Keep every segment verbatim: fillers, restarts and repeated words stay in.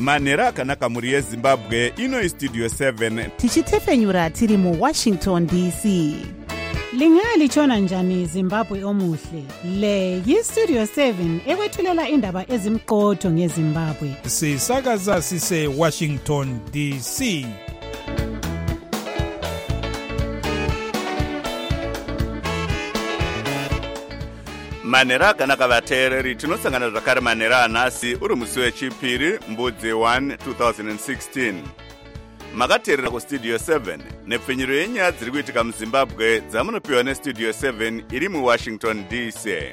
manhero akanaka mhuri yezimbabwe. Ino Studio seven tichitefenyura tiri mu Washington D C. Lingalitshona njani Zimbabwe omuhle? Le yi Studio seven ekwethulela indaba ezimqotho ngeZimbabwe. Sisakaza sise Washington D C. manhero akanaka vateereri. Tinosangana zvakare manhero anhasi uri musi wechipiri mbudzi one two thousand sixteen. Makateerera kustudio seven nepfenyuro yenyaya dziri kuitika muZimbabwe dzamunopiwa nestudio seven iri muWashington D C.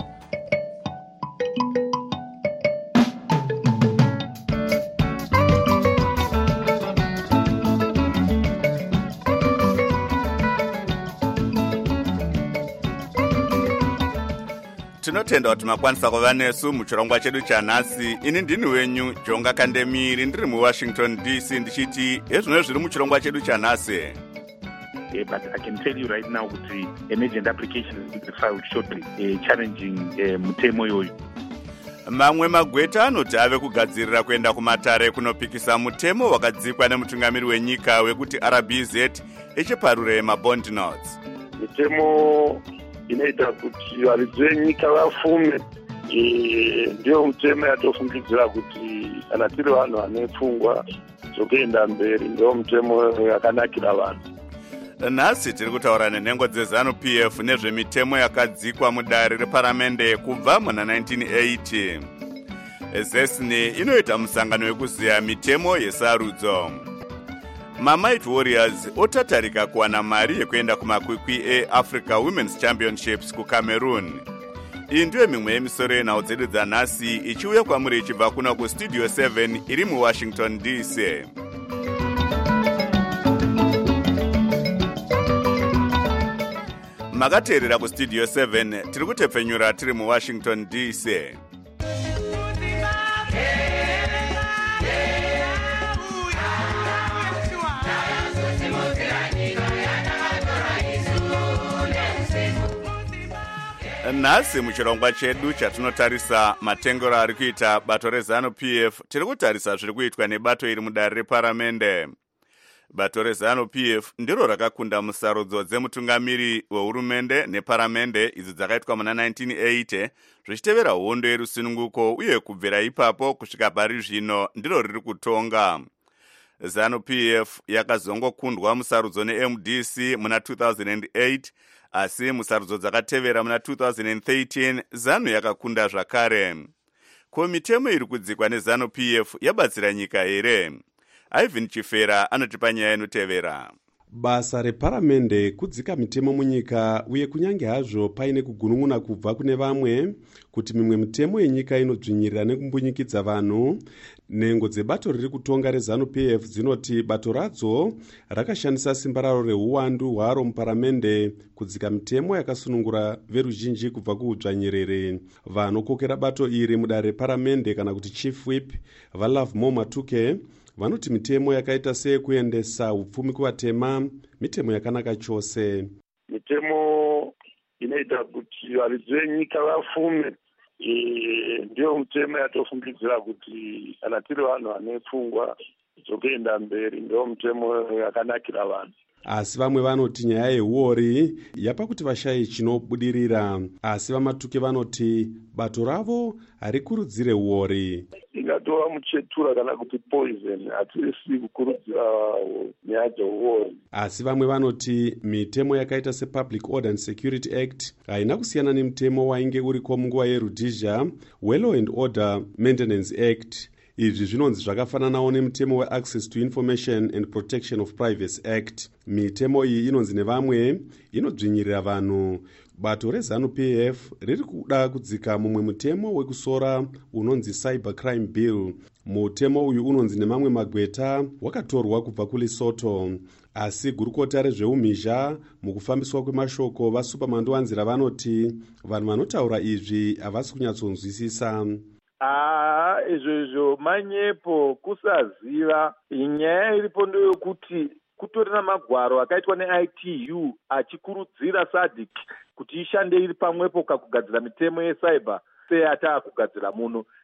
Tinotenda kuti makwanisa kuva nesu muchirongwa chedu chanhasi. Ini ndini wenyu Jonga Kandemiri ndiri muWashington D C ndichiti ezvino zviri muchirongwa chedu chanhasi. Uh, but I can tell you right now that an agent application will be filed shortly, uh, challenging uh, mutemo yoyo. Mamwe magweta anoti ave kugadzirira kuenda kumatare kunopikisa mutemo wakadzikwa nemutungamiri wenyika wekuti R B Z echiparure mabond notes. Mutemo inoita kuti varidzi venyika vafume, ndio mutemo yatofungidzira kuti kana tiri vanhu vane pfungwa dzokuenda mberi, ndio mutemo yakanakira vanhu. Nhasi tiri kutaura nenhengo dzeZanu P F nezvemitemo yakadzikwa mudare reparamende kubva muna nineteen eighty. Zesni inoita musangano wekuziya mitemo yesarudzo. Mamight Warriors otatarika kuwana mari yekuenda kumakwikwi eAfrica Women's Championships kuCameroon. Iyi ndiyo mimwe yemisoro yenhau dzedu dzanhasi ichiuya kwamuri ichibva kuna kustudio seven iri muWashington D C. Makateerera kustudio seven tiri kutepfenyura tiri muWashington D C. Nhasi muchirongwa chedu chatinotarisa matengero ari kuita bato reZanu P F, tiri kutarisa zviri kuitwa nebato iri mudare reparamende. Bato reZanu P F ndiro rakakunda musarudzo dzemutungamiri wehurumende neparamende idzo dzakaitwa muna nineteen eighty zvichitevera hondo yerusununguko, uye kubvira ipapo kusvika pari zvino ndiro riri kutonga. ZANU P F yakazongokundwa musarudzo neM D C muna two thousand eight, asi musarudzo dzakatevera muna two thousand thirteen ZANU yakakunda zvakare. Ko mitemo iri kudzikwa neZANU P F yabatsira nyika here? Ivan Chifera anotipa nyaya inotevera. Basa reparamende kudzika mitemo munyika, uye kunyange hazvo paine kugunun'una kubva kune vamwe kuti mimwe mitemo yenyika inodzvinyirira nekumbunyikidza vanhu. Nhengo dzebato riri kutonga reZANU P F dzinoti bato radzo rakashandisa simba raro reuwandu hwaro muparamende kudzika mitemo yakasunungura veruzhinji kubva kuudzvanyiriri. Vanokokera bato iri mudare reparamende kana kuti Chief Whip vaLove More Matuke vanoti mitemo yakaita seyekuendesa upfumi kuvatema mitemo yakanaka chose. Mitemo inoita kuti varidzi venyika vafume, ndio mutemo yatofungidzira kuti kana tiri vanhu vane pfungwa dzokuenda mberi, ndio mutemo yakanakira vanhu. Asi vamwe vanoti nyaya yehuori yapa kuti vashayi chinobudirira, asi vaMatuke vanoti bato ravo harikurudzire huori. Ingatova muchetura kana kuti poison, hatisi kukurudzira nyaya dzehuori. Asi vamwe vanoti mitemo yakaita sePublic Order and Security Act haina kusiyana nemutemo wainge uriko munguva yeRhodesia weLaw and Order Maintenance Act. Izvi zvinonzi zvakafananawo nemutemo weAccess to Information and Protection of Privacy Act. Mitemo iyi inonzi nevamwe inodzvinyirira vanhu. Bato reZANU P F riri kuda kudzika mumwe mutemo wekusora unonzi Cyber Crime Bill. Mutemo uyu unonzi nemamwe magweta wakatorwa kubva kuLesotho. Asi gurukota rezveumhizha mukufambiswa kwemashoko vaSuperman Wanzira vanoti vanhu vanotaura izvi havasi kunyatsonzwisisa. Ah, izvo izvo manyepo kusaziva. Nyaya iripo ndeyokuti kutorina magwaro akaitwa neI T U achikurudzira SADC kuti ishande iri pamwepo kakugadzira mitemo yecyber seyata kugadzira muno.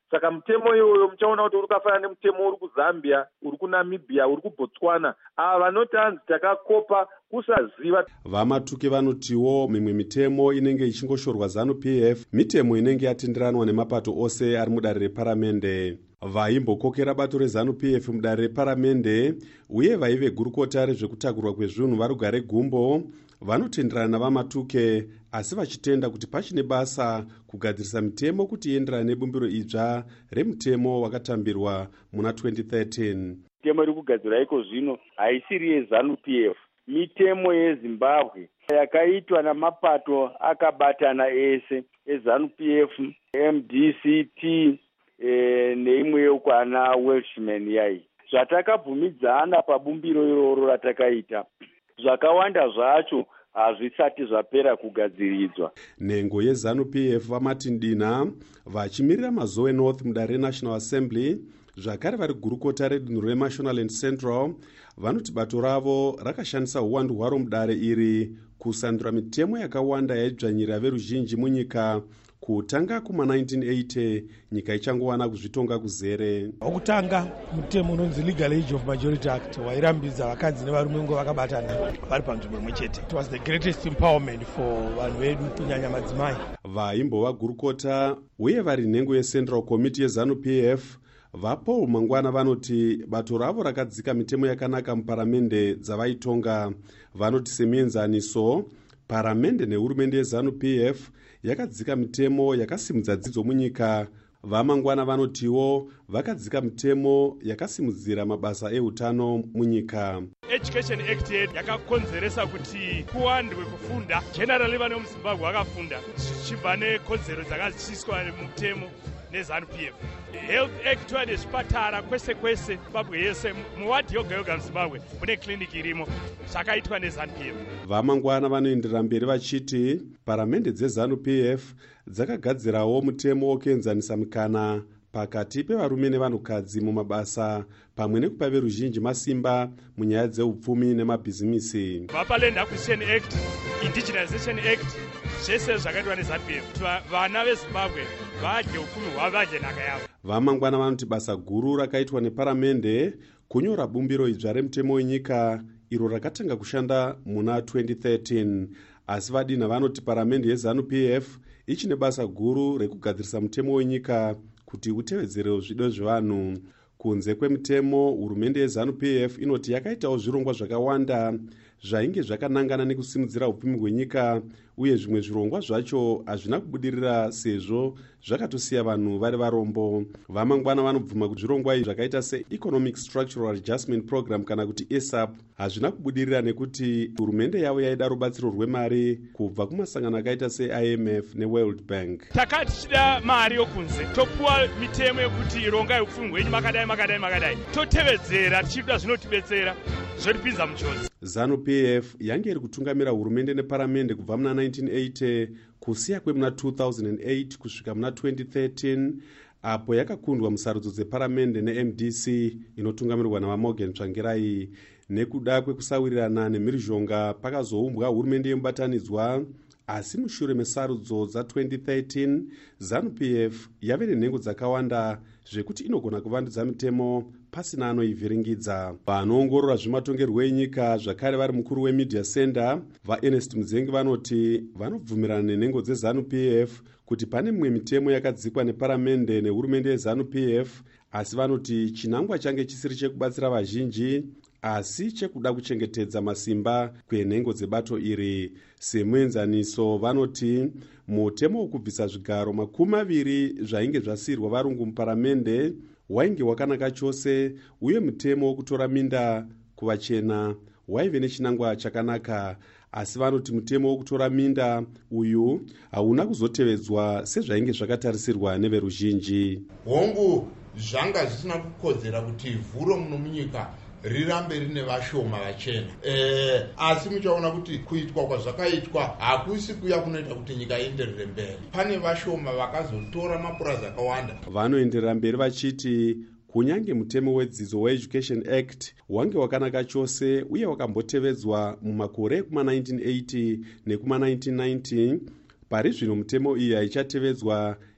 saka mutemo iyoyo muchaona kuti uri kafanana nemutemo uri kuzambia, uri kunamibhia, uri kubotswana. Ava vanoti hanzi takakopa kusaziva. Vamatuke vanotiwo mimwe mitemo inenge ichingoshorwa zanu P F mitemo inenge yatenderanwa nemapato ose ari mudare reparamende. Vaimbokokera bato rezanu P F mudare reparamende uye vaive gurukota rezvekutakurwa kwezvinhu varugare gumbo vanotenderana navamatuke, asi vachitenda kuti pachine basa kugadzirisa mitemo kuti ienderane nebumbiro idzva remutemo wakatambirwa muna twenty thirteen. Mitemo iri kugadzirwa iko zvino haisiri yezanu P F, mitemo yeZimbabwe yakaitwa namapato akabatana ese ezanu P F, M D C T e, neimwe yokwana Welshman yai. Zvatakabvumidzana pabumbiro iroro ratakaita, zvakawanda zvacho hazvisati zvapera kugadziridzwa. Nhengo yezanu P F vaMartin Dina vachimirira mazoe North mudare reNational Assembly zvakare vari gurukota redunhu reMashonaland Central vanoti bato ravo rakashandisa uwandu hwaro mudare iri kusandura mitemo yakawanda yaidzvanyira veruzhinji munyika kutanga kuma nineteen eighty nyika ichangowana kuzvitonga kuzere. Okutanga mutemo unonzi Legal Age of Majority Act wairambidza vakadzi nevarume ngo vakabatana vari panzvimbo imwe chete. It was the greatest empowerment for vanhu vedu kunyanya madzimai. Vaimbova gurukota uye vari nhengo yeCentral Committee yezanu P F vaPaul Mangwana vanoti bato ravo rakadzika mitemo yakanaka muparamende dzavaitonga. Vanoti semuenzaniso paramende nehurumende yezanu P F yakadzika mitemo yakasimudza dzidzo munyika. VaMangwana vanotiwo vakadzika mitemo yakasimudzira mabasa eutano munyika. Education Act yakakonzeresa kuti kuwandwe kufunda. Generally vane muZimbabwe vakafunda zvichibva nekodzero dzakaziswa mutemo nezanu P F. Health Act wane zvipatara kwese kwese Zimbabwe yese, muwadhi yoga yoga muZimbabwe mune kliniki irimo, zvakaitwa nezanu P F. VaMangwana vanoenderera mberi vachiti paramende dzezanu P F dzakagadzirawo mutemo wokuenzanisa mikana pakati pevarume nevanhukadzi mumabasa pamwe nekupa veruzhinji masimba munyaya dzeupfumi nemabhizimisi. VapaLand Acquisition Act, Indigenization Act, zvese zvakaitwa nezanu P F. Vana veZimbabwe vadye upfumi hwavo, vadye nhaka yavo. VaMangwana vanoti basa guru rakaitwa neparamende kunyora bumbiro idzva remutemo wenyika iro rakatanga kushanda muna twenty thirteen, asi vadina vanoti paramende yezanu P F ichine basa guru rekugadzirisa mutemo wenyika kuti utevedzere zvido zvevanhu. Kunze kwemutemo, hurumende yezanu P F inoti yakaitawo zvirongwa zvakawanda zvainge zvakanangana nekusimudzira upfumi hwenyika, uye zvimwe zvirongwa zvacho hazvina kubudirira sezvo zvakatosiya vanhu vari varombo. VaMangwana vanobvuma kuti zvirongwa izvi zvakaita seEconomic Structural Adjustment Program kana kuti E S A P hazvina kubudirira nekuti hurumende yavo yaida rubatsiro rwemari kubva kumasangano akaita se-I M F neWorld Bank. Takati tichida mari yokunze, topuwa mitemo yekuti rongai upfumi hwenyu makadai makadai makadai, totevedzera tichida zvinotibetsera zvotipinza muchonzi. ZANU P F yange iri kutungamira hurumende neparamende kubva muna nineteen eighty kusiya kwemuna two thousand eight kusvika muna twenty thirteen, apo yakakundwa musarudzo dzeparamende neM D C inotungamirwa navaMorgan Tsvangirai. Nekuda kwekusawirirana nemhirizhonga pakazoumbwa hurumende yemubatanidzwa, asi mushure mesarudzo dza twenty thirteen ZANU P F yave nenhengo dzakawanda zvekuti inogona kuvandudza mitemo pasina anoivhiringidza. Vanoongorora zvematongerwo enyika zvakare vari mukuru weMedia Center vaErnest Mudzengi vanoti vanobvumirana nenhengo dzezANU P F kuti pane mimwe mitemo yakadzikwa neparamende nehurumende yezANU P F, asi vanoti chinangwa change chisiri chekubatsira vazhinji asi chekuda kuchengetedza masimba kwenhengo dzebato iri. Semuenzaniso vanoti mutemo wokubvisa zvigaro makumi maviri zvainge zvasiyirwa varungu muparamende wainge wakanaka chose, uye mutemo wokutora minda kuvachena waive nechinangwa chakanaka, asi vanoti mutemo wokutora minda uyu hauna kuzotevedzwa sezvainge zvakatarisirwa neveruzhinji. Hongu zvanga zvisina kukodzera kuti vhuro muno munyika rirambe rine vashoma vachena. E, asi muchaona kuti kuitwa kwazvakaitwa hakusi kuya kunoita kuti nyika ienderere mberi. Pane vashoma vakazotora mapurazi akawanda. Vanoenderera mberi vachiti kunyange mutemo wedzidzo weEducation Act wange wakanaka chose uye wakambotevedzwa mumakore ekuma nineteen eighty nekuma nineteen ninety, pari zvino mutemo iyi haichatevedzwa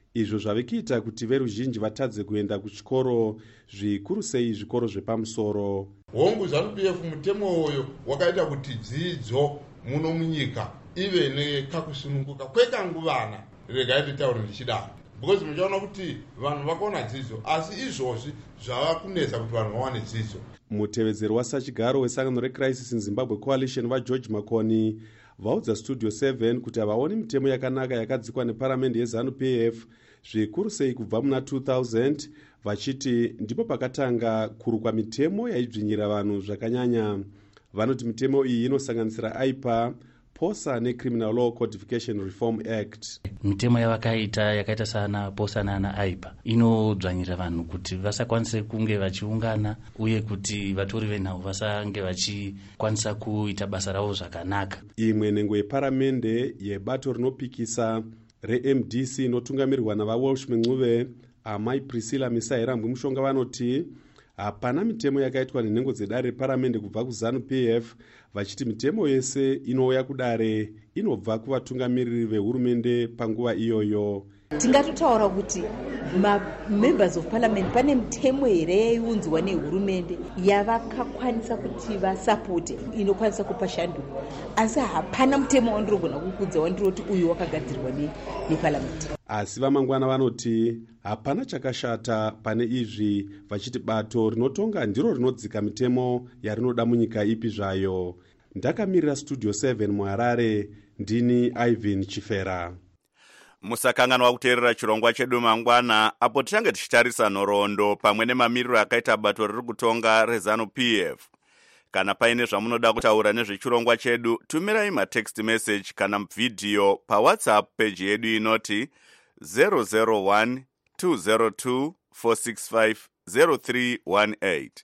izvo zvave kuita kuti veruzhinji vatadze kuenda kuchikoro, zvikuru sei zvikoro zvepamusoro. hongu ZANU P F mutemo uyo wakaita kuti dzidzo muno munyika ive nekakusununguka kwekanguvana. Regai nditaure ndichidaro because muchaona kuti vanhu vakaona dzidzo, asi izvozvi zvava kunetsa kuti vanhu vawane dzidzo. Mutevedzeri wasachigaro wesangano reCrisis in Zimbabwe Coalition vaGeorge Makoni vaudza Studio seven kuti havaoni mitemo yakanaka yakadzikwa neparamende yeZANU P F zvikuru sei kubva muna two thousand, vachiti ndipo pakatanga kurukwa mitemo yaidzvinyira vanhu zvakanyanya. Vanoti mitemo iyi inosanganisira I P A, POSA neCriminal Law Codification Reform Act. Mitemo yavakaita yakaita sana POSA nana I P A inodzvanyira vanhu kuti vasakwanise kunge vachiungana uye kuti vatori venhau vasange vachikwanisa kuita basa ravo zvakanaka. Imwe nhengo yeparamende yebato rinopikisa re-M D C inotungamirirwa navaWalsh Mencuve, amai Priscilla Misairambwi Mushonga vanoti hapana mitemo yakaitwa nenhengo dzedare reparamende kubva kuZANU P F, vachiti mitemo yese inouya kudare inobva kuvatungamiriri vehurumende panguva iyoyo. Tingatotaura kuti ma-members of parliament pane mitemo here yaiunzwa nehurumende yavakakwanisa kuti vasapote inokwanisa kupa shanduko, asi hapana mutemo wandirogona kukudza wandiroti uyu wakagadzirwa neparliament. Asi vamangwana vanoti hapana chakashata pane izvi, vachiti bato rinotonga ndiro rinodzika mitemo yarinoda munyika ipi zvayo. Ndakamirira Studio seven muHarare, ndini Ivan Chifera. Musakanganwa kuteerera chirongwa chedu mangwana apo tichange tichitarisa nhoroondo pamwe nemamiriro akaita bato riri kutonga reZANU P F. Kana paine zvamunoda kutaura nezvechirongwa chedu, tumirai matext message kana mvhidhiyo paWhatsApp page yedu inoti zero zero one two zero two four six five zero three one eight.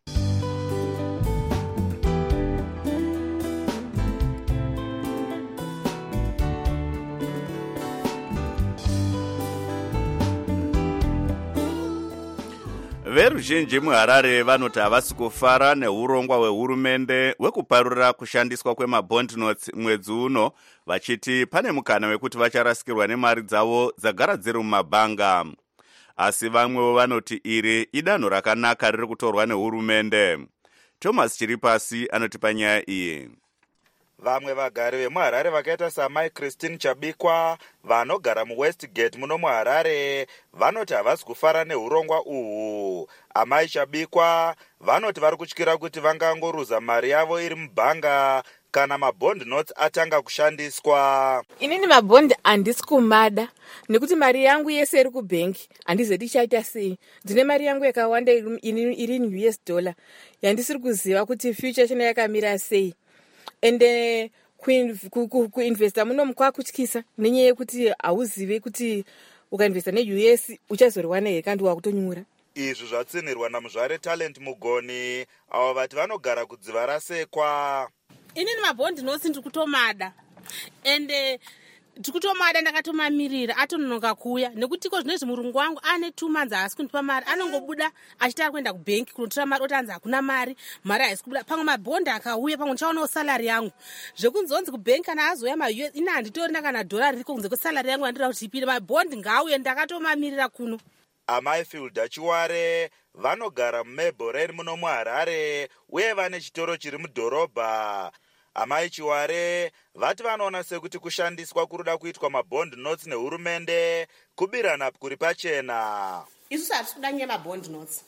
Veruzhinji muHarare vanoti havasi kufara neurongwa hwehurumende hwekuparura kushandiswa kwemabond notes mwedzi uno, vachiti pane mukana wekuti vacharasikirwa nemari dzavo dzagara dziri mumabhanga. Asi vamwewo vanoti iri idanho rakanaka riri kutorwa nehurumende. Thomas Chiripasi anotipa nyaya iyi. Vamwe vagari vemuHarare vakaita samai Christine Chabikwa vanogara muWestgate muno muHarare vanoti havasi kufara neurongwa uhu. Amai Chabikwa vanoti vari kutyira kuti vangangoruza mari yavo iri mubhanga kana mabond notes atanga kushandiswa. Inini mabond handisi kumada nekuti mari yangu yese iri kubhengi handizoti ichaita sei. Ndine mari yangu yakawanda iri in U S dollar yandisiri kuziva kuti future chino yakamira sei. Ende kuinvesta muno mukwakutyisa nenyaya yekuti hauzive kuti ukainvesta ne-U S uchazoriwana here kandi wakutonyura. Izvi zvatsinirwa namuzvare Talent Mugoni avo vati vanogara kudziva rasekwa. Inini mabond notes ndiri kutomada ende ndiri kutomada ndakatomamirira atononoka kuuya nekuti ko zvinezvi murungu wangu ane two months haasi kundipa mari, anongobuda achitara kuenda kubhenki kunotora mari otanzi hakuna mari, mari haisi kubuda. Pamwe mabhondi akauya pamwe ndichaonawo salari yangu zvekunzonzi kubhenki kana azoya ma-U S ina handitorina kana dhora ririko kunze kwesalari yangu handira kuti ipinde. Mabhondi ngauye ndakatomamirira kuno. Amai Fielda Chiware vanogara muMablelane muno muHarare uye vane chitoro chiri mudhorobha. Amai Chiware vati vanoona sekuti kushandiswa kuruda kuitwa mabond notes nehurumende kubirana kuri pachena. Isusu hatisi kuda nyaya mabond notes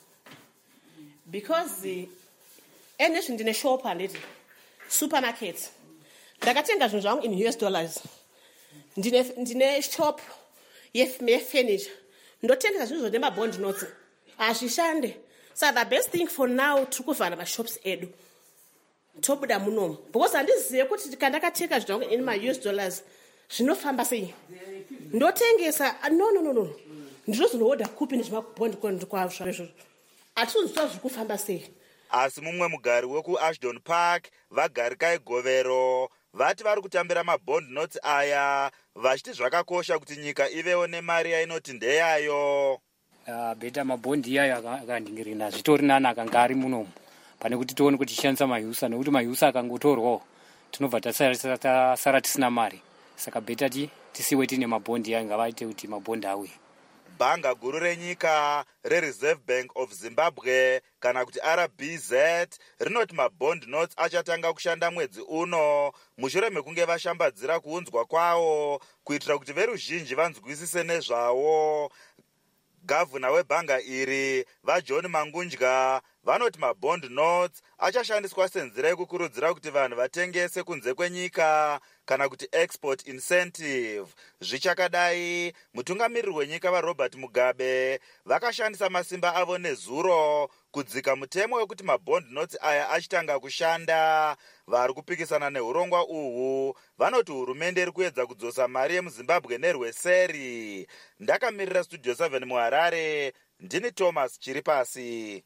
because ene zvindine shop handiti supermarket ndakatenga zvinhu zvangu in U S dollars, ndine ndine shop yefurniture ndotengesa zvinhu zvine mabond notes hazvishande. So the best thing for now tiri kuvhara mashops edu tobuda munomu because handizive kuti kandakatenga zvinhu in ma-U S dollars zvinofamba sei. Ndotengesa no no no no ndizvo zvinoodha kupi nezvemabond kwazvo izvozvo hatizoziva zviri kufamba sei. Asi mumwe mugari wekuAshdown Park vagari Kaigovero vati vari kutambira mabond notes aya vachiti zvakakosha kuti nyika ivewo nemari yainoti ndeyayo. Uh, beta mabondi iyayo akandingirina zvitori nani akanga munomu pane kuti tione kuti tishandisa mayusa nekuti mayusa akangotorwawo tinobva tasara tisina mari. Saka beta ti tisiwe tine mabhondi aya ngavaite kuti mabhondi auye. Bhanga guru renyika reReserve Bank of Zimbabwe kana kuti R B Z rinoti mabond notes achatanga kushanda mwedzi uno mushure mekunge vashambadzira kuunzwa kwawo kuitira kuti veruzhinji vanzwisise nezvawo. Gavana webhanga iri vaJohn Mangunja vanoti mabond notes achashandiswa senzira yekukurudzira kuti vanhu vatengese kunze kwenyika kana kuti export incentive. Zvichakadai, mutungamiriri wenyika vaRobert Mugabe vakashandisa masimba avo nezuro kudzika mutemo wekuti mabond notes aya achitanga kushanda. Vari kupikisana neurongwa uhu vanoti hurumende iri kuedza kudzosa mari yemuZimbabwe nerweseri. Ndakamirira Studio seven muHarare, ndini Thomas Chiripasi.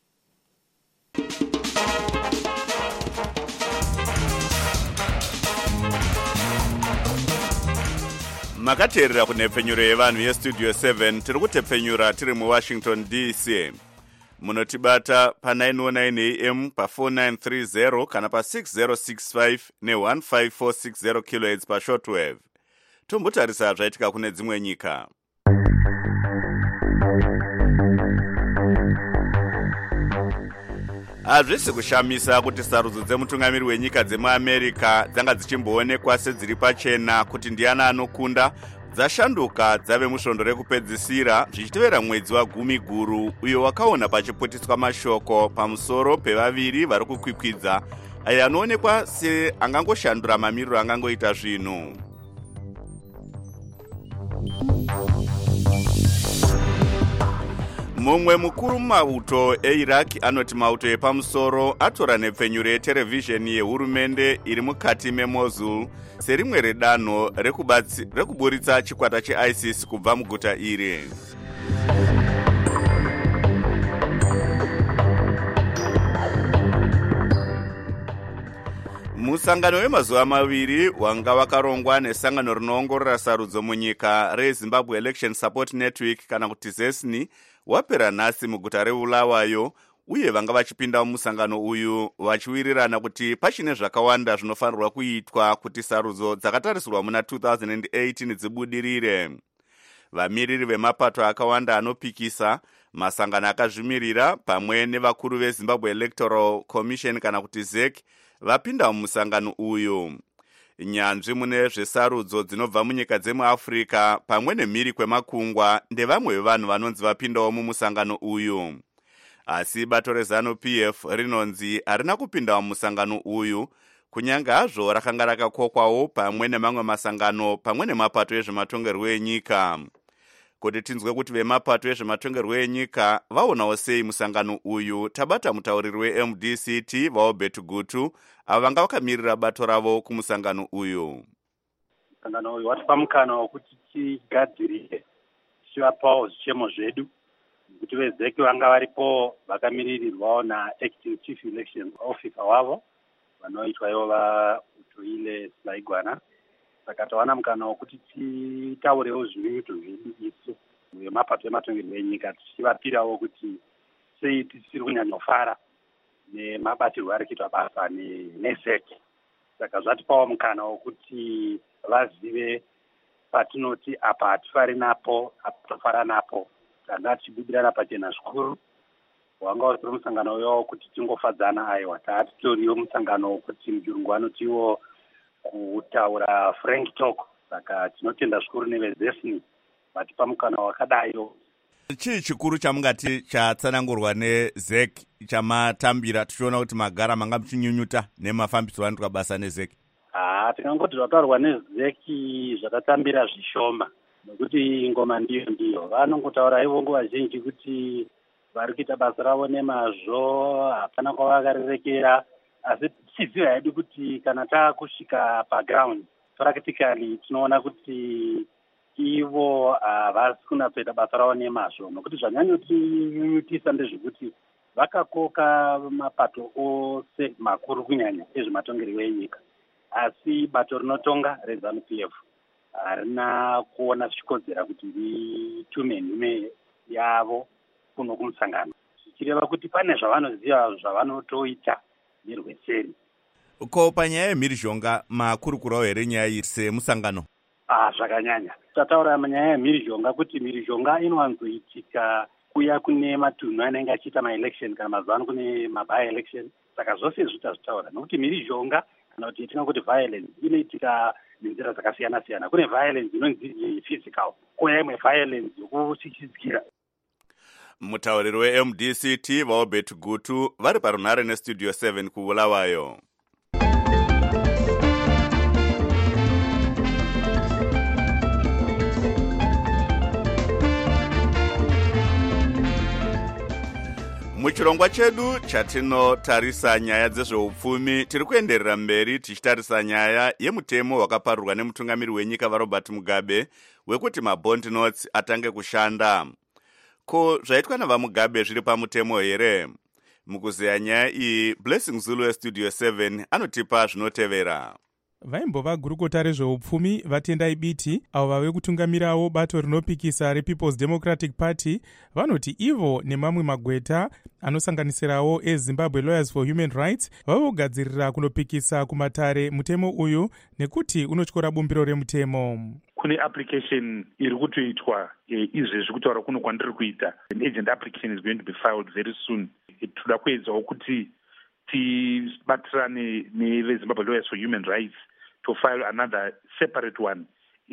Makateerera kunhepfenyuro yevanhu yestudio seven tiri kutepfenyura tiri muWashington D C. Munotibata pa nine oh nine A M pa four nine three zero kana pa six zero six five ne one five four six zero kilohertz pa shortwave. Tombotarisa zvaitika kune dzimwe nyika. Hazvisi kushamisa kuti sarudzo dzemutungamiri wenyika dzemuAmerica dzanga dzichimboonekwa sedziri pachena kuti ndiani anokunda dzashanduka dzave musvondo rekupedzisira zvichitevera mwedzi wagumi guru uyo wakaona pachiputiswa mashoko pamusoro pevaviri vari kukwikwidza ayo anoonekwa seangangoshandura mamiriro angangoita zvinhu. Mumwe mukuru mauto eIraq anoti mauto epamusoro atora nhepfenyuro yeterevhizheni yehurumende iri mukati meMosul serimwe redanho rekuburitsa chikwata cheISIS kubva muguta iri. Musangano wemazuva maviri wanga wakarongwa nesangano rinoongorora sarudzo munyika reZimbabwe Election Support Network kana kuti ZESNI wapera nhasi muguta reBulawayo, uye vanga vachipinda mumusangano uyu vachiwirirana kuti pachine zvakawanda zvinofanirwa kuitwa kuti sarudzo dzakatarisirwa muna two thousand eighteen dzibudirire. Vamiriri vemapato akawanda anopikisa, masangano akazvimirira pamwe nevakuru veZimbabwe Electoral Commission kana kuti Z E C vapinda mumusangano uyu. Nyanzvi mune zvesarudzo dzinobva munyika dzemuAfrica pamwe nemhiri kwemakungwa ndevamwe vevanhu vanonzi vapindawo mumusangano uyu. Asi bato reZANU P F rinonzi harina kupindawo mumusangano uyu, kunyange hazvo rakanga rakakokwawo pamwe nemamwe masangano pamwe nemapato ezvematongerwo enyika. Kuti tinzwe kuti vemapato ezvematongerwo enyika vaonawo sei musangano uyu, tabata mutauriri weM D C T vaObert Gutu avo vanga vakamirira bato ravo kumusangano uyu. Musangano uyu watipa mukana wekuti tigadzirire tichivapawo zvichemo zvedu, kuti vezeki vanga varipo vakamiririrwawo naacting chief election officer wavo vanoitwa ivo vaUtoile Selaigwana. Saka tawana mukana wekuti titaurewo zvinyuto zvedu isu vemapato ematongerwo enyika tichivapirawo kuti sei tisiri kunyanyofara nemabatirwo ari kuitwa basa neseki. Saka zvatipawo mukana wekuti vazive patinoti apa hatifari napo apa tofara napo, tanga tichibudirana pachena zvikuru. Wanga uri musangano uyo kuti tingofadzana aiwa, taatitoriwo musangano wekuti mujurungu anotiwo kutaura frank talk. Saka tinotenda zvikuru nevezesni vatipa mukana wakadayo. Chii chikuru chamungati chatsanangurwa neZ E C chamatambira tichiona kuti magara manga muchinyunyuta nemafambiso anoitwa basa neZ E C? Ah, tikangoti zvataurwa neZ E C zvakatambira zvishoma, nokuti ngoma ndiyo ndiyo. Vanongotaura ivo nguva zhinji kuti vari kuita basa ravo nemazvo, hapana kwavakarirekera, asi tichiziva hedu kuti kana taakusvika paground practically tinoona kuti ivo havasi uh, kunatsoita basa ravo nemazvo, nokuti zvanyanyotinyunyutisa ndezvekuti vakakoka mapato ose makuru kunyanya ezvematongerwo enyika, asi bato rinotonga reZANU P F harina kuona zvichikodzera kuti ritume nhume yavo kuno kumusangano, zvichireva kuti pane zvavanoziva zvavanotoita nerweseri. Ko panyaya yemhirizhonga makurukurawo here nyaya iyi semusangano? ah zvakanyanya tataura manyaya yemhirizhonga kuti mhirizhonga inowanzoitika kuya kune matunhu anenge achiita maelection kana mazuva ano kune maby election. Saka zvose izvi tazvitaura nokuti mhirizhonga kana kuti tingakuti violence inoitika nenzira dzakasiyana siyana. Kune violence inonzi physical, kune imwe violence yokuchichidzira. Mutauriri we-M D C T vaobet Gutu vari parunhare nestudio seven kuBulawayo. Muchirongwa chedu chatinotarisa nyaya dzezveupfumi tiri kuenderera mberi tichitarisa nyaya yemutemo wakaparurwa nemutungamiri wenyika vaRobert Mugabe wekuti mabond notes atange kushanda. Ko zvaitwa navaMugabe zviri pamutemo here? Mukuzeya nyaya iyi Blessing Zulu westudio seven anotipa zvinotevera. Vaimbova gurukota rezveupfumi vatendai biti avo vave kutungamirawo bato rinopikisa rePeople's Democratic Party vanoti ivo nemamwe magweta anosanganisirawo eZimbabwe Lawyers for Human Rights vavogadzirira kunopikisa kumatare mutemo uyu nekuti unotyora bumbiro remutemo. Kune application iri kutoitwa izvezvi kutaura kuno kwandiri kuita. An agent application is going to be filed very soon. Toda kuedzawo kuti tibatirane neveZimbabwe Lawyers for Human Rights to file another separate one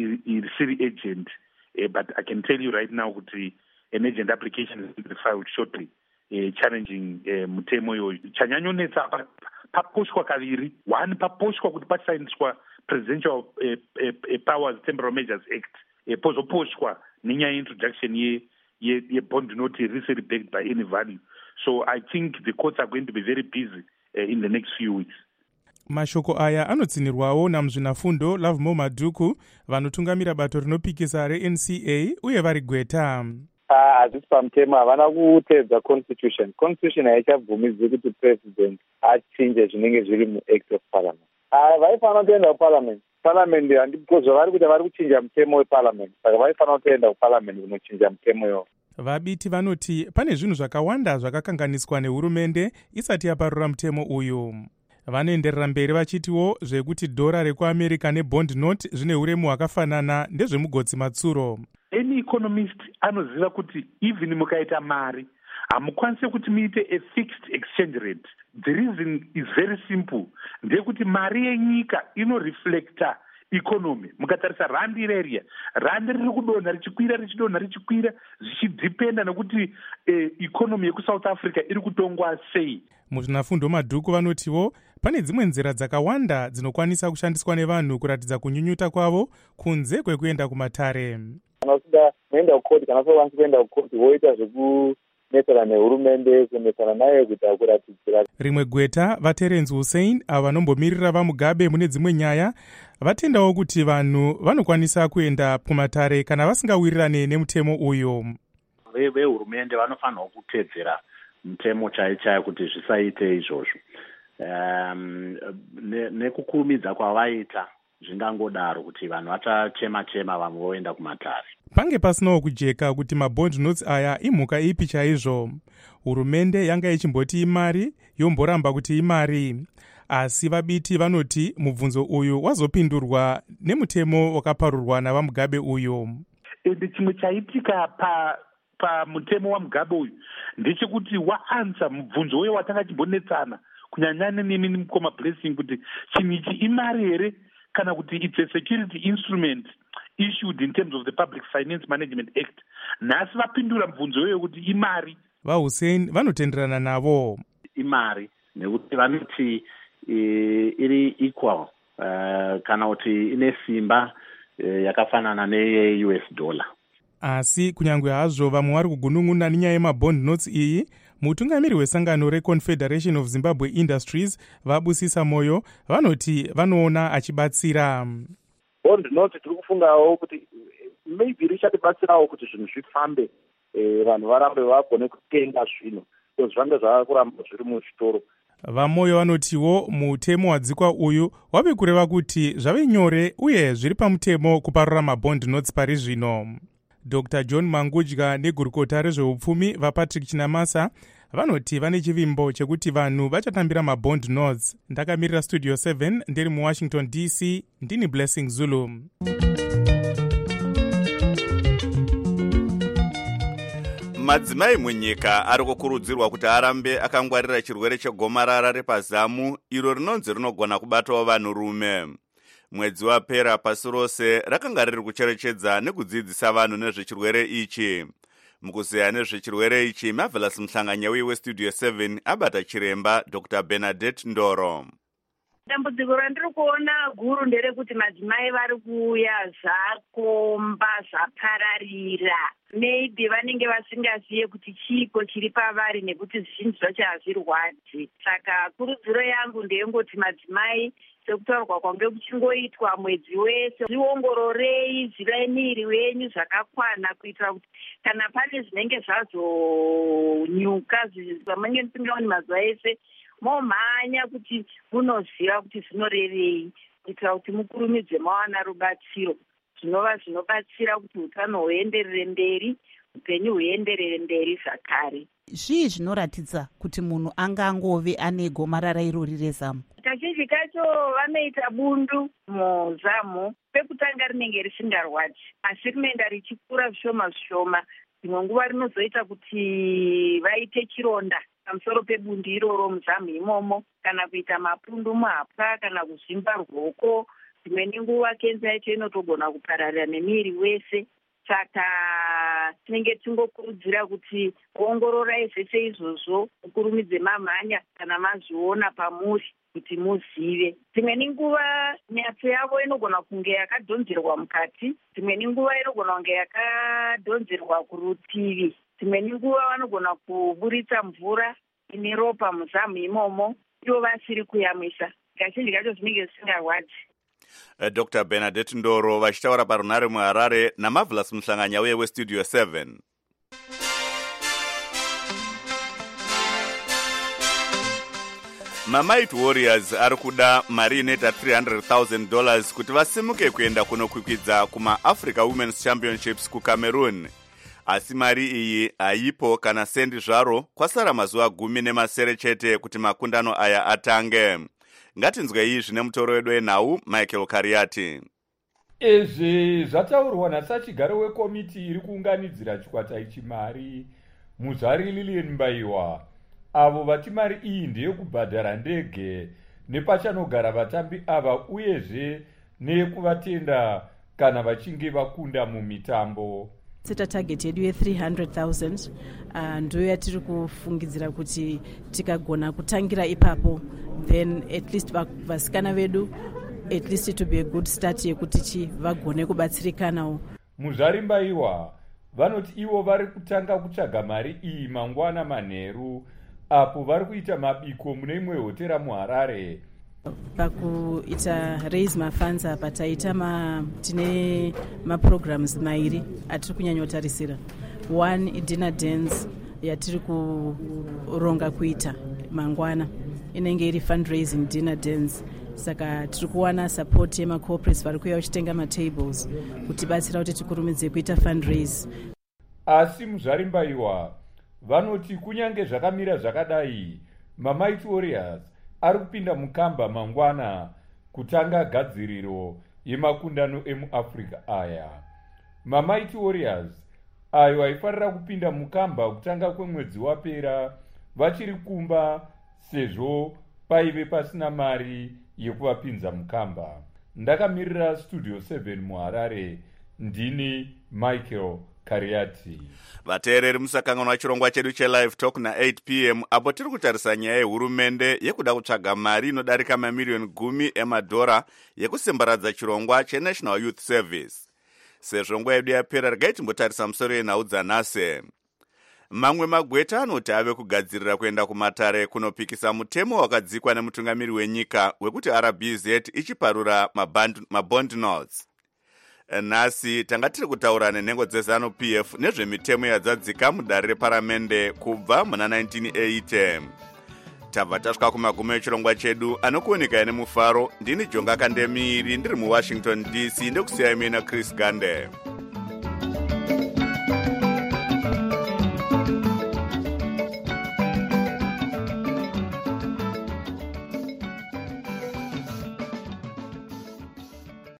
isiri agent, uh, but I can tell you right now that an agent application is going to be filed shortly uh, challenging uh, mutemo yoyo. Chanyanyonetsa paposhwa kaviri, one paposhwa kuti pasainiswa Presidential uh, uh, uh, Powers Temporal Measures Act, uh, pozoposhwa nenyaya introduction ye ye, ye bond note recently backed by any value. So I think the courts are going to be very busy uh, in the next few weeks. Mashoko aya anotsinirwawo namuzvinafundo Lovemore Madhuku vanotungamira bato rinopikisa reN C A uye vari gweta. Hazvisi pamutemo, havana kuteedza constitution. Constitution haichabvumidzi kuti president achinje zvinenge zviri muact of parliament. Vaifanira kuenda kuparliament. Parliament because zvavari kuita vari kuchinja mutemo weparliament. Saka vaifanira kuenda kuparliament kunochinja mutemo iwowo. Vabiti vanoti pane zvinhu zvakawanda zvakakanganiswa nehurumende isati yaparura mutemo uyu. Vanoenderera mberi vachitiwo zvekuti dhora rekuAmerica nebond note zvine uremu hwakafanana ndezvemugotsi matsuro. Any economist anoziva kuti even mukaita mari hamukwanisi kuti muite a fixed exchange rate. The reason is very simple. Ndekuti mari yenyika inoreflecta economy. Mukatarisa rand ireria, rand riri kudonha richikwira richidonha richikwira zvichidhipenda nekuti eh, economy yeku-South Africa iri kutongwa sei. Muzvinafundo Madhuku vanotiwo pane dzimwe nzira dzakawanda dzinokwanisa kushandiswa nevanhu kuratidza kunyunyuta kwavo kunze kwekuenda kumatare. Kana usida kuenda kukoti, kana usingakwanisi kuenda kukoti voita zvekunetsana nehurumende, kunetsana nayo kuita kuratidzira. Rimwe gweta vaTerence Hussein avo vanombomirira vaMugabe mune dzimwe nyaya vatendawo kuti vanhu vanokwanisa kuenda kumatare kana vasingawirirane nemutemo uyu. Vehurumende vanofanira kutedzera mutemo chaichayo kuti zvisaite izvozvo. Um, nekukurumidza ne kwavaita zvingangodaro kuti vanhu vachachema chema vamwe voenda kumatare. Pange pasinawo kujeka kuti mabond notes aya imhuka ipi chaizvo. Hurumende yanga ichimboti imari yomboramba kuti imari. Asi vabiti vanoti mubvunzo uyu wazopindurwa nemutemo wakaparurwa navaMugabe uyu. Ende chimwe chaitika pa pamutemo waMugabe uyu ndechekuti waansa mubvunzo uyo watanga chimbonetsana kunyanyanya nemi mukoma Blessing kuti chinhu ichi imari here kana kuti it's a security instrument issued in terms of the Public Finance Management Act. Nhasi vapindura mubvunzo uyo kuti imari. VaHussein vanotenderana navo. Imari nekuti vanoti iri equal uh, kana kuti ine simba uh, yakafanana neye-U S dollar. Asi kunyange hazvo vamwe vari kugunun'una nenyaya yemabond notes iyi, mutungamiri wesangano reConfederation of Zimbabwe Industries Vabusisa Moyo vanoti vanoona achibatsira. Bond notes tiri kufungawo kuti maybe richatibatsirawo kuti zvinhu zvifambe, eh, vanhu varambe vagone kutenga zvinhu zvanga zvaakuramba zviri muzvitoro. VaMoyo vanotiwo mutemo wadzikwa uyu wave kureva kuti zvave nyore uye zviri pamutemo kuparura mabond notes pari zvino. Doctor John Mangudya negurukota rezveupfumi vaPatrick Chinamasa vanoti vane chivimbo chekuti vanhu vachatambira mabond nods. Ndakamirira studio seven ndiri muwashington D C, ndini Blessing Zulu. Madzimai munyika ari kukurudzirwa kuti arambe akangwarira chirwere chegomarara repazamu iro rinonzi rinogona kubatawo vanhurume. Mwedzi wapera pasi rose rakanga riri kucherechedza nekudzidzisa vanhu nezvechirwere ichi. Mukuzeya nezvechirwere ichi, Marvelous Mhlanganyauyi westudio seven abata chiremba Doctor Bernadette Ndoro. Dambudziko randiri kuona guru nderekuti madzimai vari kuuya zvakomba zvapararira. Maybe vanenge vasingaziye kuti chiiko chiri pavari nekuti zvizhinji zvacho hazvirwadzi. Saka kurudziro yangu ndeyengoti madzimai sekutaurwa kwange kuchingoitwa mwedzi wese, zviongororei zivai miri wenyu zvakakwana kuitira kuti kana pane zvinenge zvazonyuka zvamange musingaoni mazuva ese momhanya kuti munoziva kuti zvinorevei kuitira kuti mukurumidze mawana rubatsiro zvinova zvinobatsira kuti utano huenderere mberi, upenyu huenderere mberi zvakare. Zvii zvinoratidza kuti munhu angangove ane gomarara irori rezamu? Kazhinji kacho vanoita bundu muzamu, pekutanga rinenge risingarwadzi, asi rinoenda richikura zvishoma zvishoma. Dzimwe nguva rinozoita kuti vaite chironda pamusoro pebundu iroro muzamu imomo, kana kuita mapundu muhapwa, kana kuzvimba ruoko. Dzimwe nguva kenza yacho inotogona kupararira nemiri wese. Saka tinenge tingokurudzira kuti kuongororai zvese izvozvo, mukurumidze mamhanya kana mazviona pamuri kuti muzive. Dzimwe nguva nyatso yavo inogona kunge yakadhonzerwa mukati, dzimwe nguva inogona kunge yakadhonzerwa kurutivi, dzimwe nguva vanogona kuburitsa mvura ine ropa muzamu imomo, ivo vasiri kuyamwisa. Kazhinji kacho zvinenge zvisingarwadzi. Doctor Bernadette Ndoro vachitaura parunare muHarare naMarvelous Mhlanganyauyi westudio seven. MaMighty Warriors ari kuda mari inoita three hundred thousand dollars kuti vasimuke kuenda kunokwikwidza kuma-Africa Women's Championships kuCameroon. Asi mari iyi haipo kana sendi zvaro, kwasara mazuva gumi nemasere chete kuti makundano aya atange. Ngatinzwe iyi zvine mutoro wedu enhau Michael Kariati. Izvi zvataurwa nasachigaro wekomiti iri kuunganidzira chikwata ichi mari, Muzari Lilian Mbaiwa. Avo vati mari iyi ndeyekubhadhara ndege nepachanogara vatambi ava uyezve neyekuvatenda kana vachinge vakunda mumitambo. Seta target yedu ye three hundred thousand uh, ndo yatiri kufungidzira kuti tikagona kutangira ipapo, then at least vasikana vedu at least it will be a good start yekuti chi vagone kubatsirikanawo. Muzari Mbaiwa vanoti ivo vari kutanga kutsvaga mari iyi mangwana manheru, apo vari kuita mabiko mune imwe hotera muHarare. Pakuita raise mafunds apa taita ma tine maprograms mairi atiri kunyanyotarisira. One dinner dance yatiri kuronga kuita mangwana, inenge iri fundraising dinner dance. Saka tiri kuwana support yemacorporates vari kuuya vachitenga matables kuti batsira kuti tikurumidze kuita fundraise. Asi Muzari Mbaiwa vanoti kunyange zvakamira zvakadai, MaMighty Warriors ari kupinda mukamba mangwana kutanga gadziriro yemakundano emuAfrica aya. MaMighty Warriors ayo aifarira kupinda mukamba kutanga kwemwedzi wapera vachiri kumba sezvo paive pasina mari yekuvapinza mukamba. Ndakamirira studio seven muHarare, ndini Michael Kariati. Vateereri musakanganwa chirongwa chedu chelive talk na eight p m apo tiri kutarisa nyaya yehurumende yekuda kutsvaga mari inodarika mamiliyoni gumi emadhora yekusimbaradza chirongwa cheNational Youth Service. Sezvo nguva yedu yapera, regai timbotarisa musoro yenhau dzanhasi. Mamwe magweta anoti ave kugadzirira kuenda kumatare kunopikisa mutemo wakadzikwa nemutungamiri wenyika wekuti R B Z ichiparura mabond notes. Nhasi tanga tiri kutaura nenhengo dzeZANU P F nezvemitemo yadzadzika mudare reparamende kubva muna nineteen eighty. Tabva tasvika kumagumo echirongwa chedu, anokuoneka ine mufaro. Ndini Jonga Kandemiri ndiri muWashington D C, ndekusiyai mina Chris Gande.